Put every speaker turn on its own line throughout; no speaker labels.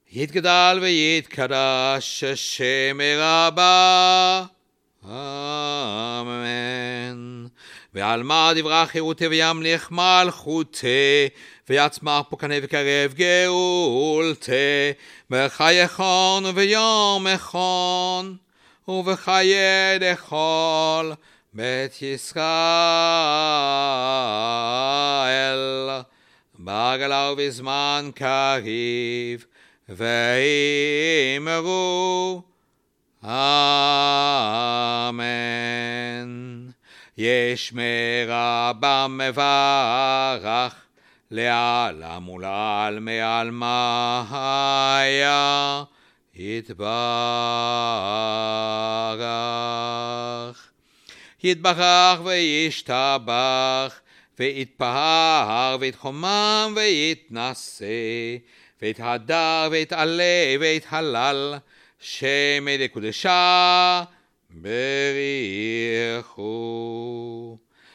יתגדל ויתקדש השם רבה. אמן. ועל מה דברה חירותי וימליך מלכותי, ויצמח פוקנה וקרב גאולתי, בחייכון וביומכון, ובחיי דכל בית ישראל, בגלה ובזמן קריב, ואמרו אמן. ישמר במברך לעלם ולעלמי עלמיה יתברך. יתברך וישתבח ויתפאר ויתחומם ויתנשא ויתהדר ויתעלה ויתהלל שמי דקודשה בריחו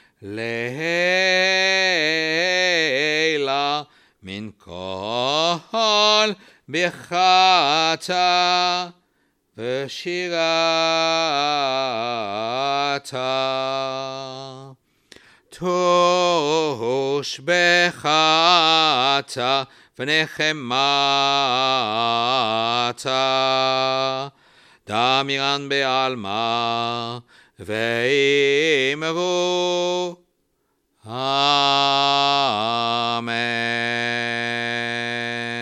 לילה מן כל ברכתה ושירתה תושבחתה ונחמתה דמירן בעלמה ואמרו אמן.